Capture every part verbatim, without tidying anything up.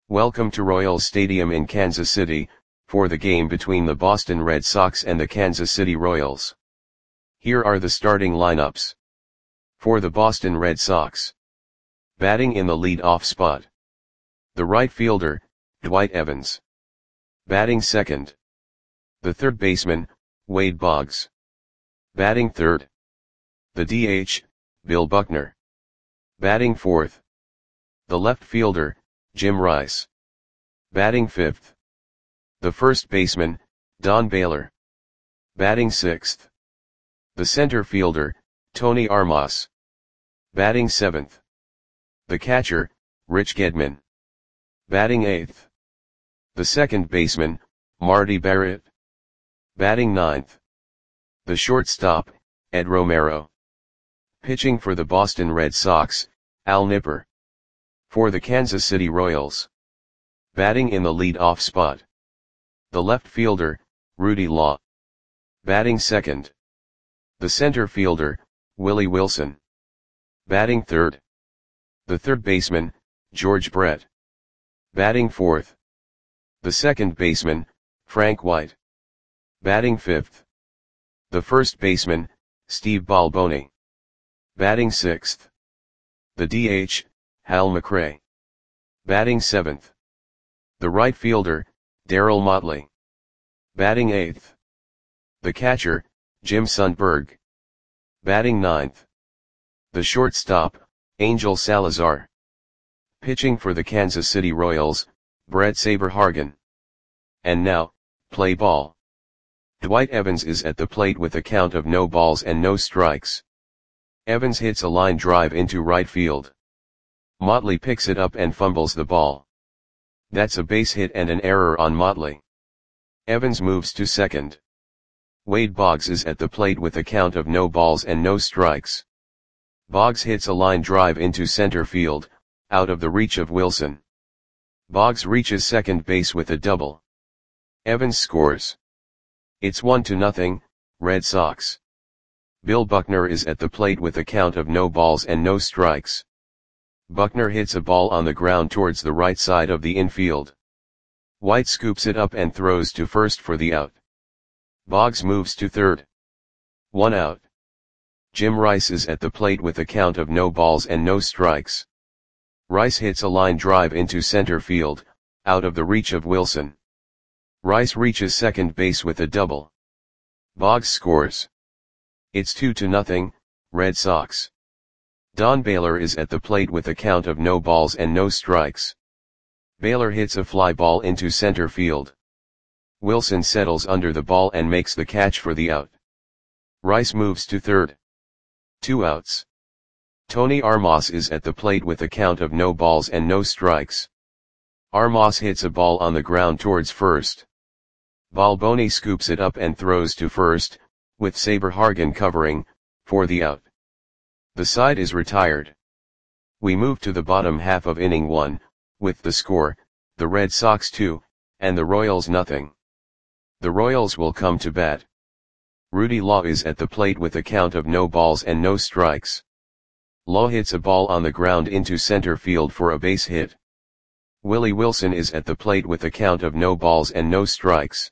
Welcome to Royals Stadium in Kansas City, for the game between the Boston Red Sox and the Kansas City Royals. Here are the starting lineups. For the Boston Red Sox. Batting in the lead-off spot. The right fielder, Dwight Evans. Batting second. The third baseman, Wade Boggs. Batting third. The D H, Bill Buckner. Batting fourth. The left fielder, Jim Rice. Batting fifth. The first baseman, Don Baylor. Batting sixth. The center fielder, Tony Armas. Batting seventh. The catcher, Rich Gedman. Batting eighth. The second baseman, Marty Barrett. Batting ninth. The shortstop, Ed Romero. Pitching for the Boston Red Sox, Al Nipper. For the Kansas City Royals. Batting in the lead-off spot. The left fielder, Rudy Law. Batting second. The center fielder, Willie Wilson. Batting third. The third baseman, George Brett. Batting fourth. The second baseman, Frank White. Batting fifth. The first baseman, Steve Balboni. Batting sixth. The D H, Hal McRae. Batting seventh. The right fielder, Darryl Motley. Batting eighth. The catcher, Jim Sundberg. Batting ninth. The shortstop, Angel Salazar. Pitching for the Kansas City Royals, Brett Saberhagen. And now, play ball. Dwight Evans is at the plate with a count of no balls and no strikes. Evans hits a line drive into right field. Motley picks it up and fumbles the ball. That's a base hit and an error on Motley. Evans moves to second. Wade Boggs is at the plate with a count of no balls and no strikes. Boggs hits a line drive into center field, out of the reach of Wilson. Boggs reaches second base with a double. Evans scores. It's one to nothing, Red Sox. Bill Buckner is at the plate with a count of no balls and no strikes. Buckner hits a ball on the ground towards the right side of the infield. White scoops it up and throws to first for the out. Boggs moves to third. One out. Jim Rice is at the plate with a count of no balls and no strikes. Rice hits a line drive into center field, out of the reach of Wilson. Rice reaches second base with a double. Boggs scores. It's two to nothing, Red Sox. Don Baylor is at the plate with a count of no balls and no strikes. Baylor hits a fly ball into center field. Wilson settles under the ball and makes the catch for the out. Rice moves to third. Two outs. Tony Armas is at the plate with a count of no balls and no strikes. Armas hits a ball on the ground towards first. Balboni scoops it up and throws to first, with Saberhagen covering, for the out. The side is retired. We move to the bottom half of inning one, with the score, the Red Sox two, and the Royals nothing. The Royals will come to bat. Rudy Law is at the plate with a count of no balls and no strikes. Law hits a ball on the ground into center field for a base hit. Willie Wilson is at the plate with a count of no balls and no strikes.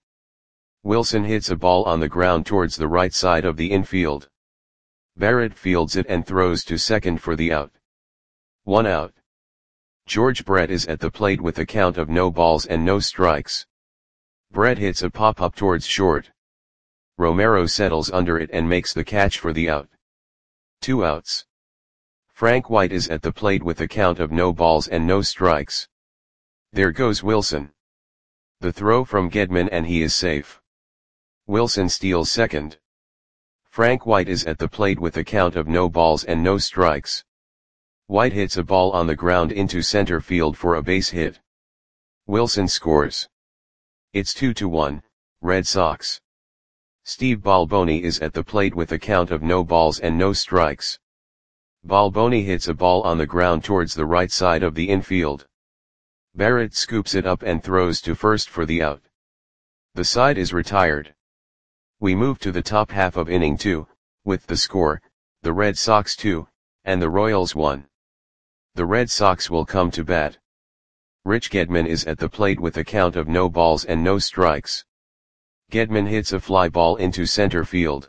Wilson hits a ball on the ground towards the right side of the infield. Barrett fields it and throws to second for the out. One out. George Brett is at the plate with a count of no balls and no strikes. Brett hits a pop-up towards short. Romero settles under it and makes the catch for the out. Two outs. Frank White is at the plate with a count of no balls and no strikes. There goes Wilson. The throw from Gedman and he is safe. Wilson steals second. Frank White is at the plate with a count of no balls and no strikes. White hits a ball on the ground into center field for a base hit. Wilson scores. It's two to one, Red Sox. Steve Balboni is at the plate with a count of no balls and no strikes. Balboni hits a ball on the ground towards the right side of the infield. Barrett scoops it up and throws to first for the out. The side is retired. We move to the top half of inning two, with the score, the Red Sox two, and the Royals one. The Red Sox will come to bat. Rich Gedman is at the plate with a count of no balls and no strikes. Gedman hits a fly ball into center field.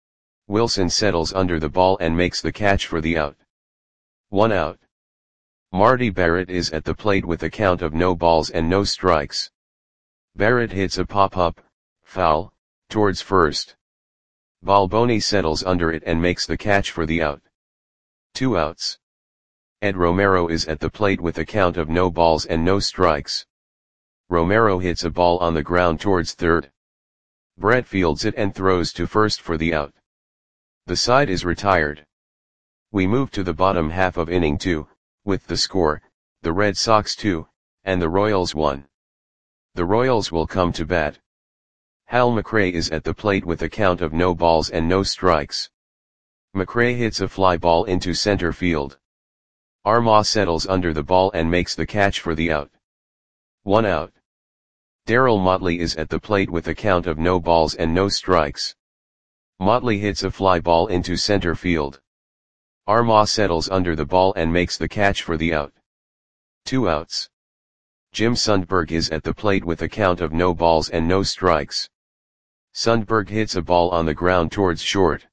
Wilson settles under the ball and makes the catch for the out. One out. Marty Barrett is at the plate with a count of no balls and no strikes. Barrett hits a pop-up, foul, towards first. Balboni settles under it and makes the catch for the out. Two outs. Ed Romero is at the plate with a count of no balls and no strikes. Romero hits a ball on the ground towards third. Brett fields it and throws to first for the out. The side is retired. We move to the bottom half of inning two, with the score, the Red Sox two, and the Royals one. The Royals will come to bat. Hal McRae is at the plate with a count of no balls and no strikes. McRae hits a fly ball into center field. Armah settles under the ball and makes the catch for the out. One out. Darryl Motley is at the plate with a count of no balls and no strikes. Motley hits a fly ball into center field. Armah settles under the ball and makes the catch for the out. Two outs. Jim Sundberg is at the plate with a count of no balls and no strikes. Sundberg hits a ball on the ground towards short.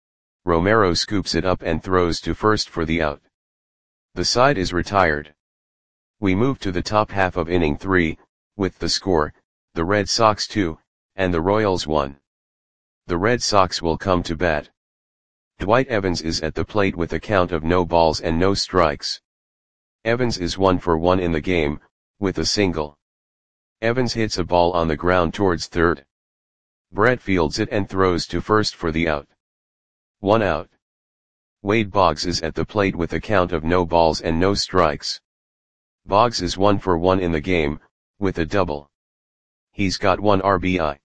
Romero scoops it up and throws to first for the out. The side is retired. We move to the top half of inning three, with the score, the Red Sox two, and the Royals one. The Red Sox will come to bat. Dwight Evans is at the plate with a count of no balls and no strikes. Evans is one for one in the game, with a single. Evans hits a ball on the ground towards third. Brett fields it and throws to first for the out. One out. Wade Boggs is at the plate with a count of no balls and no strikes. Boggs is one for one in the game, with a double. He's got one R B I.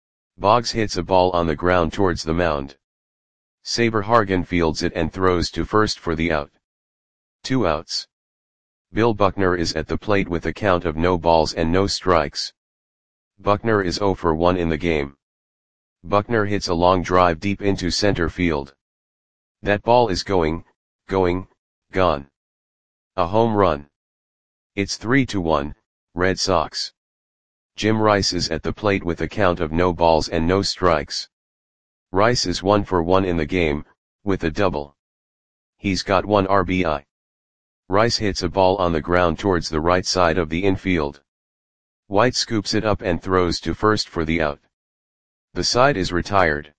Boggs hits a ball on the ground towards the mound. Saber Hargan fields it and throws to first for the out. Two outs. Bill Buckner is at the plate with a count of no balls and no strikes. Buckner is zero for one in the game. Buckner hits a long drive deep into center field. That ball is going, going, gone. A home run. It's three to one, Red Sox. Jim Rice is at the plate with a count of no balls and no strikes. Rice is one for one in the game, with a double. He's got one R B I. Rice hits a ball on the ground towards the right side of the infield. White scoops it up and throws to first for the out. The side is retired.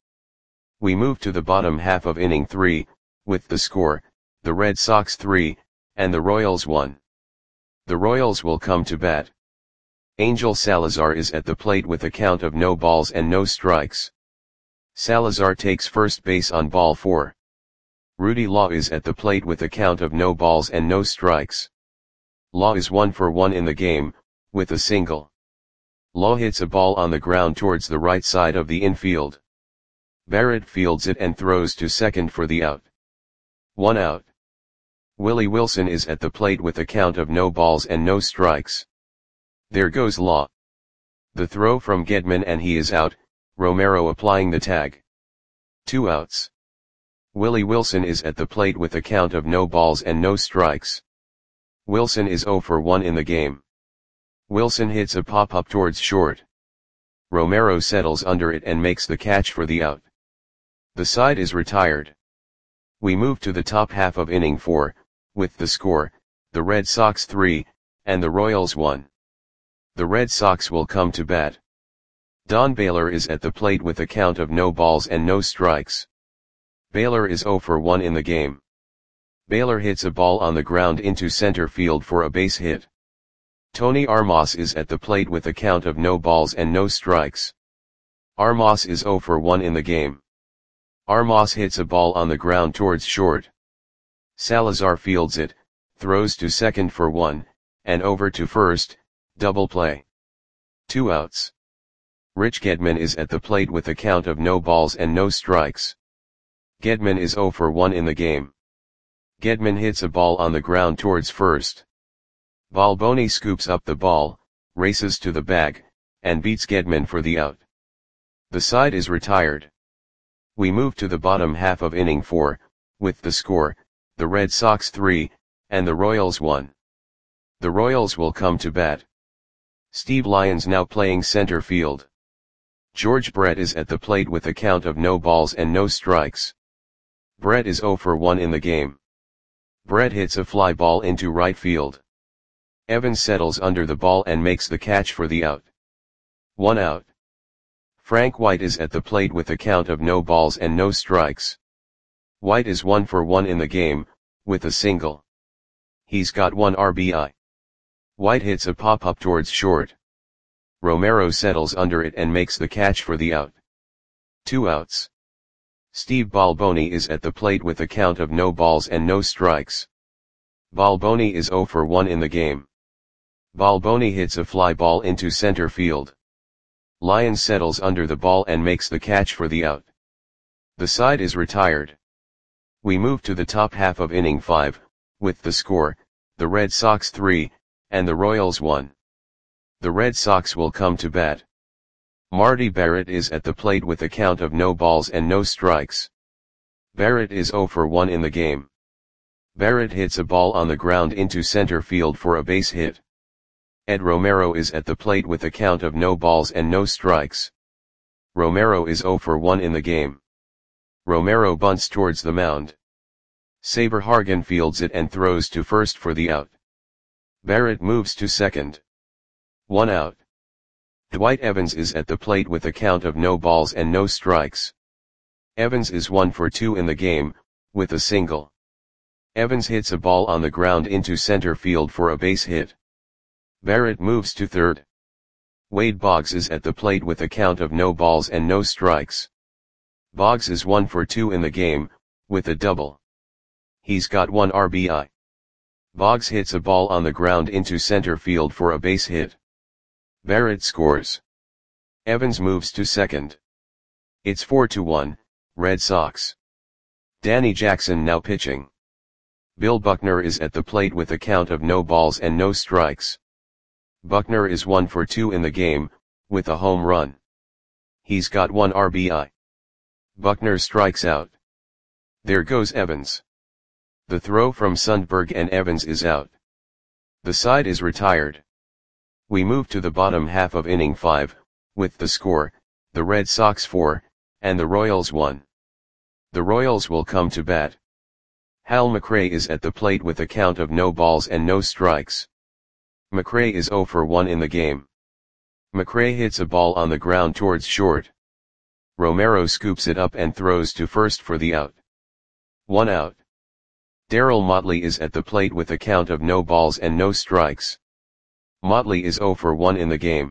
We move to the bottom half of inning three, with the score, the Red Sox three, and the Royals one. The Royals will come to bat. Angel Salazar is at the plate with a count of no balls and no strikes. Salazar takes first base on ball four. Rudy Law is at the plate with a count of no balls and no strikes. Law is one for one in the game, with a single. Law hits a ball on the ground towards the right side of the infield. Barrett fields it and throws to second for the out. One out. Willie Wilson is at the plate with a count of no balls and no strikes. There goes Law. The throw from Gedman and he is out, Romero applying the tag. Two outs. Willie Wilson is at the plate with a count of no balls and no strikes. Wilson is zero for one in the game. Wilson hits a pop-up towards short. Romero settles under it and makes the catch for the out. The side is retired. We move to the top half of inning four, with the score, the Red Sox three, and the Royals one. The Red Sox will come to bat. Don Baylor is at the plate with a count of no balls and no strikes. Baylor is zero for one in the game. Baylor hits a ball on the ground into center field for a base hit. Tony Armas is at the plate with a count of no balls and no strikes. Armas is zero for one in the game. Armas hits a ball on the ground towards short. Salazar fields it, throws to second for one, and over to first, double play. Two outs. Rich Gedman is at the plate with a count of no balls and no strikes. Gedman is zero for one in the game. Gedman hits a ball on the ground towards first. Balboni scoops up the ball, races to the bag, and beats Gedman for the out. The side is retired. We move to the bottom half of inning four, with the score, the Red Sox three, and the Royals one. The Royals will come to bat. Steve Lyons now playing center field. George Brett is at the plate with a count of no balls and no strikes. Brett is zero for one in the game. Brett hits a fly ball into right field. Evans settles under the ball and makes the catch for the out. One out. Frank White is at the plate with a count of no balls and no strikes. White is one for one in the game, with a single. He's got one R B I. White hits a pop-up towards short. Romero settles under it and makes the catch for the out. Two outs. Steve Balboni is at the plate with a count of no balls and no strikes. Balboni is zero for one in the game. Balboni hits a fly ball into center field. Lyons settles under the ball and makes the catch for the out. The side is retired. We move to the top half of inning five, with the score, the Red Sox three, and the Royals one. The Red Sox will come to bat. Marty Barrett is at the plate with a count of no balls and no strikes. Barrett is zero for one in the game. Barrett hits a ball on the ground into center field for a base hit. Ed Romero is at the plate with a count of no balls and no strikes. Romero is zero for one in the game. Romero bunts towards the mound. Saber Hargan fields it and throws to first for the out. Barrett moves to second. One out. Dwight Evans is at the plate with a count of no balls and no strikes. Evans is one for two in the game, with a single. Evans hits a ball on the ground into center field for a base hit. Barrett moves to third. Wade Boggs is at the plate with a count of no balls and no strikes. Boggs is one for two in the game, with a double. He's got one R B I. Boggs hits a ball on the ground into center field for a base hit. Barrett scores. Evans moves to second. It's four to one, Red Sox. Danny Jackson now pitching. Bill Buckner is at the plate with a count of no balls and no strikes. Buckner is one for two in the game, with a home run. He's got one R B I. Buckner strikes out. There goes Evans. The throw from Sundberg and Evans is out. The side is retired. We move to the bottom half of inning five, with the score, the Red Sox four, and the Royals one. The Royals will come to bat. Hal McRae is at the plate with a count of no balls and no strikes. McRae is zero for one in the game. McRae hits a ball on the ground towards short. Romero scoops it up and throws to first for the out. One out. Darryl Motley is at the plate with a count of no balls and no strikes. Motley is zero for one in the game.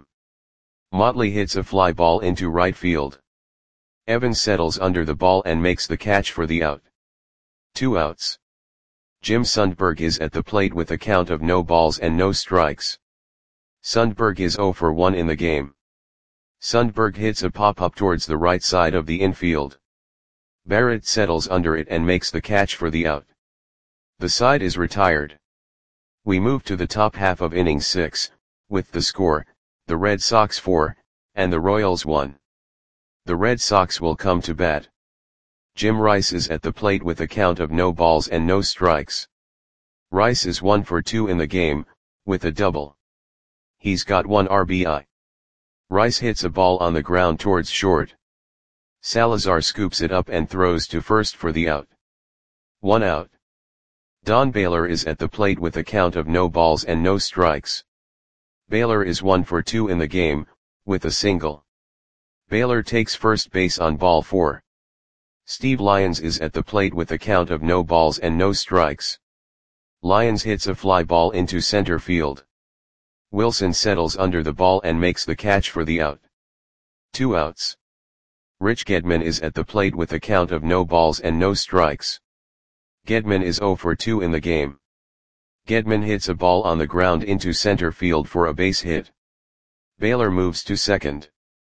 Motley hits a fly ball into right field. Evans settles under the ball and makes the catch for the out. Two outs. Jim Sundberg is at the plate with a count of no balls and no strikes. Sundberg is zero for one in the game. Sundberg hits a pop-up towards the right side of the infield. Barrett settles under it and makes the catch for the out. The side is retired. We move to the top half of inning six, with the score, the Red Sox four, and the Royals one. The Red Sox will come to bat. Jim Rice is at the plate with a count of no balls and no strikes. Rice is one for two in the game, with a double. He's got one R B I. Rice hits a ball on the ground towards short. Salazar scoops it up and throws to first for the out. One out. Don Baylor is at the plate with a count of no balls and no strikes. Baylor is one for two in the game, with a single. Baylor takes first base on ball four. Steve Lyons is at the plate with a count of no balls and no strikes. Lyons hits a fly ball into center field. Wilson settles under the ball and makes the catch for the out. Two outs. Rich Gedman is at the plate with a count of no balls and no strikes. Gedman is zero for two in the game. Gedman hits a ball on the ground into center field for a base hit. Baylor moves to second.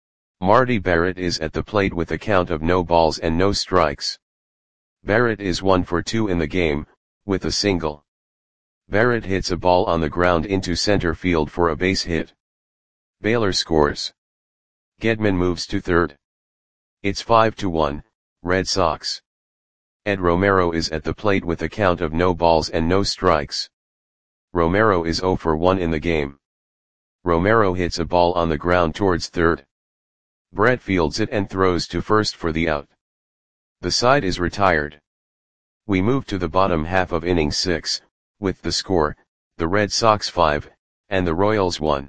Marty Barrett is at the plate with a count of no balls and no strikes. Barrett is one for two in the game, with a single. Barrett hits a ball on the ground into center field for a base hit. Baylor scores. Gedman moves to third. It's five to one, Red Sox. Ed Romero is at the plate with a count of no balls and no strikes. Romero is zero for one in the game. Romero hits a ball on the ground towards third. Brett fields it and throws to first for the out. The side is retired. We move to the bottom half of inning six, with the score, the Red Sox five, and the Royals one.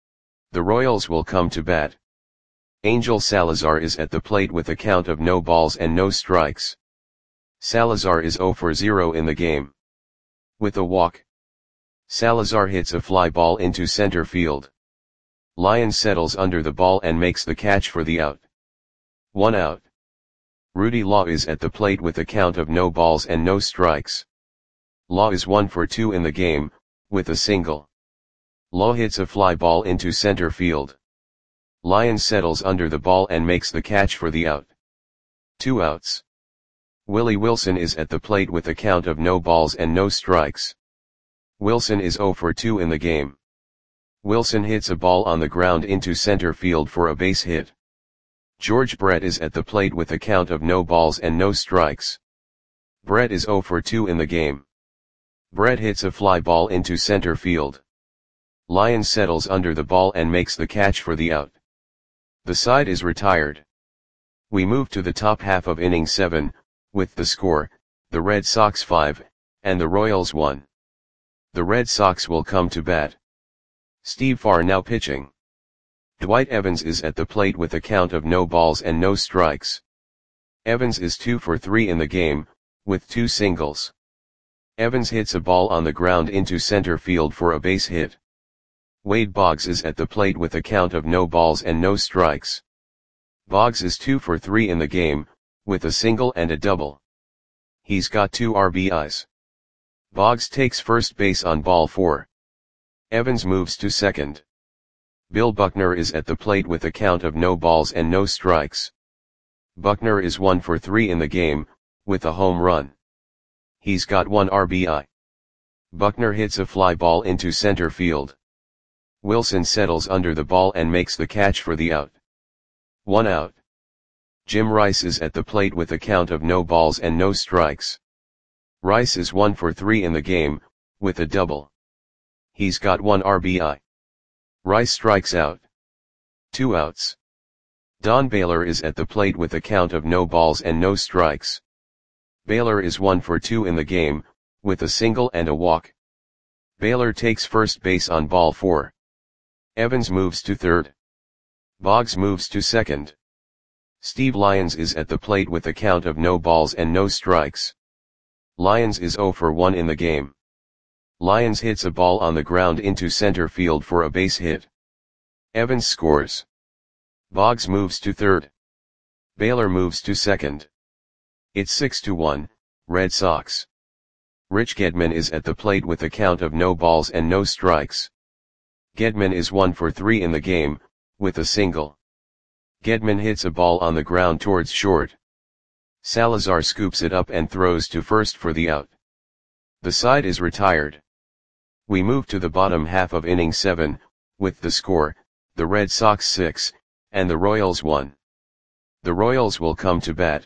The Royals will come to bat. Angel Salazar is at the plate with a count of no balls and no strikes. Salazar is zero for zero in the game. With a walk, Salazar hits a fly ball into center field. Lyons settles under the ball and makes the catch for the out. One out. Rudy Law is at the plate with a count of no balls and no strikes. Law is one for two in the game, with a single. Law hits a fly ball into center field. Lyons settles under the ball and makes the catch for the out. Two outs. Willie Wilson is at the plate with a count of no balls and no strikes. Wilson is zero for two in the game. Wilson hits a ball on the ground into center field for a base hit. George Brett is at the plate with a count of no balls and no strikes. Brett is zero for two in the game. Brett hits a fly ball into center field. Lyons settles under the ball and makes the catch for the out. The side is retired. We move to the top half of inning seven, with the score, the Red Sox five, and the Royals one. The Red Sox will come to bat. Steve Farr now pitching. Dwight Evans is at the plate with a count of no balls and no strikes. Evans is two for three in the game, with two singles. Evans hits a ball on the ground into center field for a base hit. Wade Boggs is at the plate with a count of no balls and no strikes. Boggs is two for three in the game, with a single and a double. He's got two R B Is. Boggs takes first base on ball four. Evans moves to second. Bill Buckner is at the plate with a count of no balls and no strikes. Buckner is one for three in the game, with a home run. He's got one R B I. Buckner hits a fly ball into center field. Wilson settles under the ball and makes the catch for the out. One out. Jim Rice is at the plate with a count of no balls and no strikes. Rice is one for three in the game, with a double. He's got one R B I. Rice strikes out. Two outs. Don Baylor is at the plate with a count of no balls and no strikes. Baylor is one for two in the game, with a single and a walk. Baylor takes first base on ball four. Evans moves to third. Boggs moves to second. Steve Lyons is at the plate with a count of no balls and no strikes. Lyons is zero for one in the game. Lyons hits a ball on the ground into center field for a base hit. Evans scores. Boggs moves to third. Baylor moves to second. It's six to one, Red Sox. Rich Gedman is at the plate with a count of no balls and no strikes. Gedman is one for three in the game, with a single. Gedman hits a ball on the ground towards short. Salazar scoops it up and throws to first for the out. The side is retired. We move to the bottom half of inning seven, with the score, the Red Sox six, and the Royals one. The Royals will come to bat.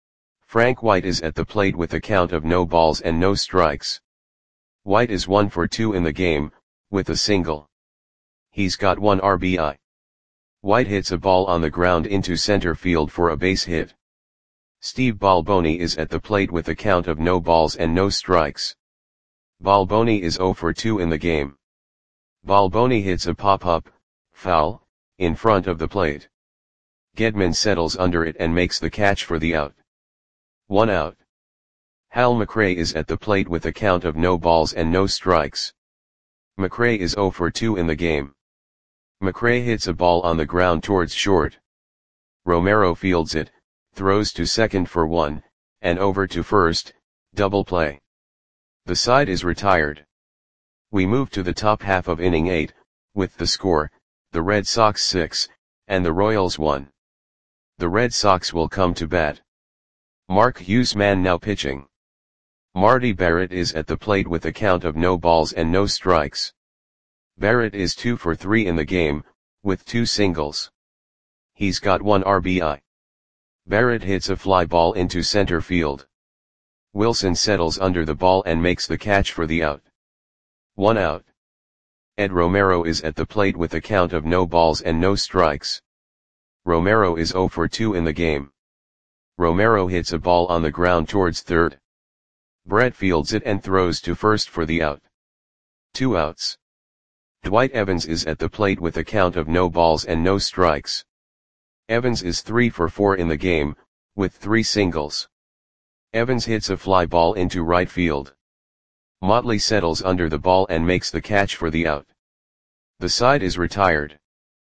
Frank White is at the plate with a count of no balls and no strikes. White is one for two in the game, with a single. He's got one R B I. White hits a ball on the ground into center field for a base hit. Steve Balboni is at the plate with a count of no balls and no strikes. Balboni is zero for two in the game. Balboni hits a pop-up, foul, in front of the plate. Gedman settles under it and makes the catch for the out. One out. Hal McRae is at the plate with a count of no balls and no strikes. McRae is zero for two in the game. McRae hits a ball on the ground towards short. Romero fields it, throws to second for one, and over to first, double play. The side is retired. We move to the top half of inning eight, with the score, the Red Sox six, and the Royals one. The Red Sox will come to bat. Mark Huesman now pitching. Marty Barrett is at the plate with a count of no balls and no strikes. Barrett is two for three in the game, with two singles. He's got one R B I. Barrett hits a fly ball into center field. Wilson settles under the ball and makes the catch for the out. One out. Ed Romero is at the plate with a count of no balls and no strikes. Romero is zero for two in the game. Romero hits a ball on the ground towards third. Brett fields it and throws to first for the out. Two outs. Dwight Evans is at the plate with a count of no balls and no strikes. Evans is three for four in the game, with three singles. Evans hits a fly ball into right field. Motley settles under the ball and makes the catch for the out. The side is retired.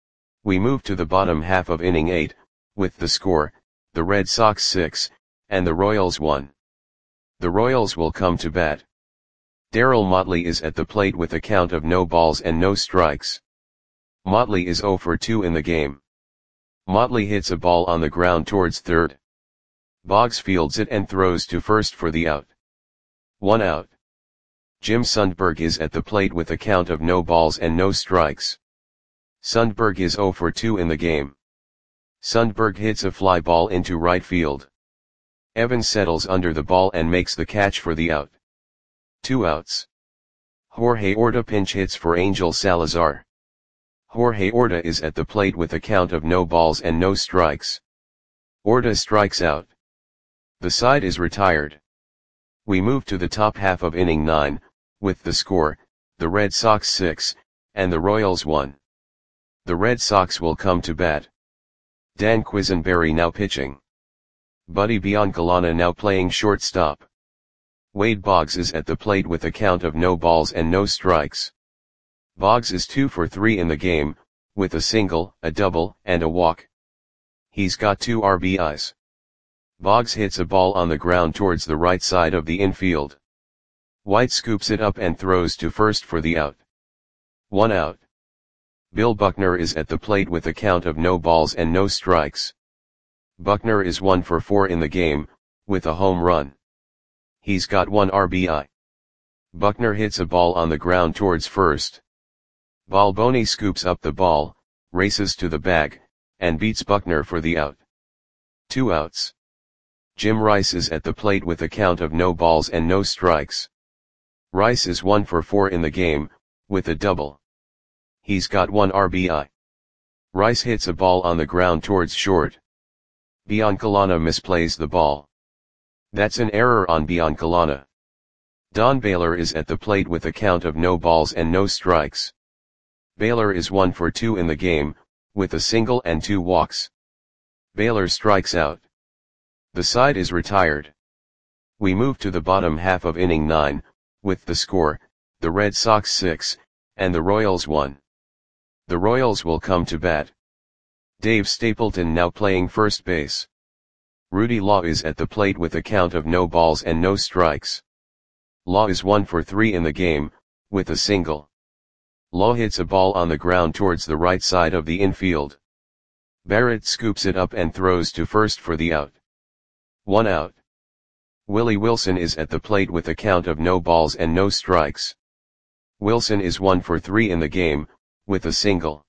We move to the bottom half of inning eight, with the score, the Red Sox six, and the Royals one. The Royals will come to bat. Darryl Motley is at the plate with a count of no balls and no strikes. Motley is zero for two in the game. Motley hits a ball on the ground towards third. Boggs fields it and throws to first for the out. One out. Jim Sundberg is at the plate with a count of no balls and no strikes. Sundberg is zero for two in the game. Sundberg hits a fly ball into right field. Evans settles under the ball and makes the catch for the out. Two outs. Jorge Orta pinch hits for Angel Salazar. Jorge Orta is at the plate with a count of no balls and no strikes. Orta strikes out. The side is retired. We move to the top half of inning nine, with the score, the Red Sox six, and the Royals one. The Red Sox will come to bat. Dan Quisenberry now pitching. Buddy Biancalana now playing shortstop. Wade Boggs is at the plate with a count of no balls and no strikes. Boggs is two for three in the game, with a single, a double, and a walk. He's got two R B Is. Boggs hits a ball on the ground towards the right side of the infield. White scoops it up and throws to first for the out. One out. Bill Buckner is at the plate with a count of no balls and no strikes. Buckner is one for four in the game, with a home run. He's got one R B I. Buckner hits a ball on the ground towards first. Balboni scoops up the ball, races to the bag, and beats Buckner for the out. Two outs. Jim Rice is at the plate with a count of no balls and no strikes. Rice is one for four in the game, with a double. He's got one R B I. Rice hits a ball on the ground towards short. Biancalana misplays the ball. That's an error on Biancalana. Don Baylor is at the plate with a count of no balls and no strikes. Baylor is one for two in the game, with a single and two walks. Baylor strikes out. The side is retired. We move to the bottom half of inning nine, with the score, the Red Sox six, and the Royals one. The Royals will come to bat. Dave Stapleton now playing first base. Rudy Law is at the plate with a count of no balls and no strikes. Law is one for three in the game, with a single. Law hits a ball on the ground towards the right side of the infield. Barrett scoops it up and throws to first for the out. One out. Willie Wilson is at the plate with a count of no balls and no strikes. Wilson is one for three in the game, with a single.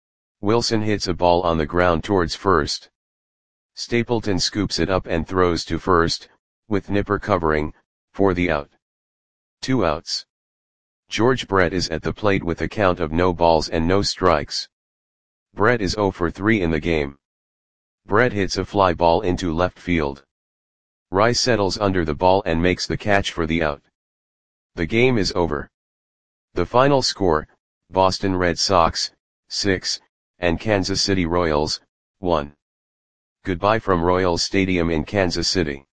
Wilson hits a ball on the ground towards first. Stapleton scoops it up and throws to first, with Nipper covering, for the out. Two outs. George Brett is at the plate with a count of no balls and no strikes. Brett is zero for three in the game. Brett hits a fly ball into left field. Rice settles under the ball and makes the catch for the out. The game is over. The final score, Boston Red Sox, six, and Kansas City Royals, one. Goodbye from Royals Stadium in Kansas City.